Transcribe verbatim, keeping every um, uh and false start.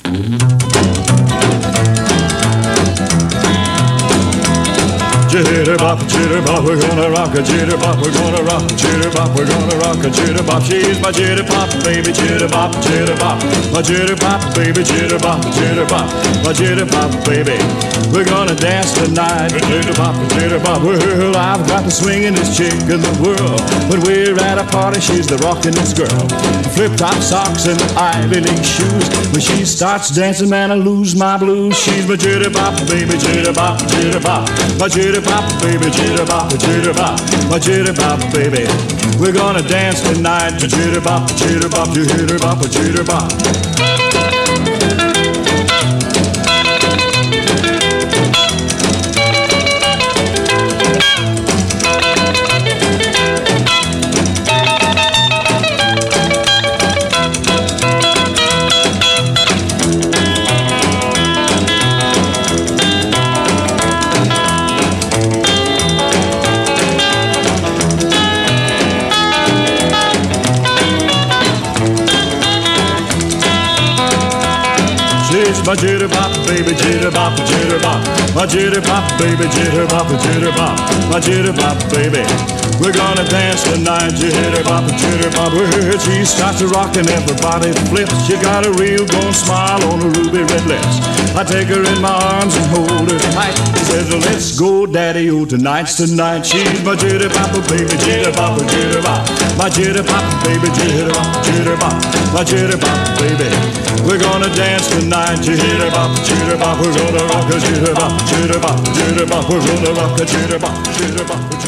Jitter-bop, jitter-bop, we're gonna rock a jitter-bop, we're gonna rock a jitter-bop, we're gonna rock a jitter-bop. She's my jitter-bop, baby, jitter-bop, jitter-bop. My jitter-bop, baby, jitter-bop, jitter-bop. My jitter-bop, baby. We're gonna dance tonight, jitter-bop, jitter-bop. Well, I've got the swingin'est chick in the world. When we're at a party, she's the rockin'est girl. Flip-top socks and Ivy League shoes. When she starts dancing, man, I lose my blues. She's my jitter-bop, baby, jitter-bop, jitter-bop. My jitter-bop, baby, jitter-bop, jitter-bop. My jitter-bop, baby. We're gonna dance tonight, jitter-bop, jitter-bop, jitter-bop, jitter-bop. She's my jitter-bop, baby, jitter-bop, jitter-bop. My jitter-bop, baby, jitter-bop, jitter-bop. My jitter-bop, baby. We're gonna dance tonight, jitter-bop, jitter-bop. Well, she starts to rock and everybody flips. She got a real gold smile on her ruby red lips. I take her in my arms and hold her tight. She says, let's go, daddy-o, tonight's tonight. She's my jitter-bop, baby, jitter-bop, jitter-bop. My jitter-bop, baby, jitter-bop, jitter-bop. My jitter-bop, baby. We're gonna dance tonight, jitter-bop, jitter-bop. We're gonna rock a jitter-bop, jitter-bop, jitter-bop. We're gonna rock a jitter-bop, jitter-bop, jitter-bop.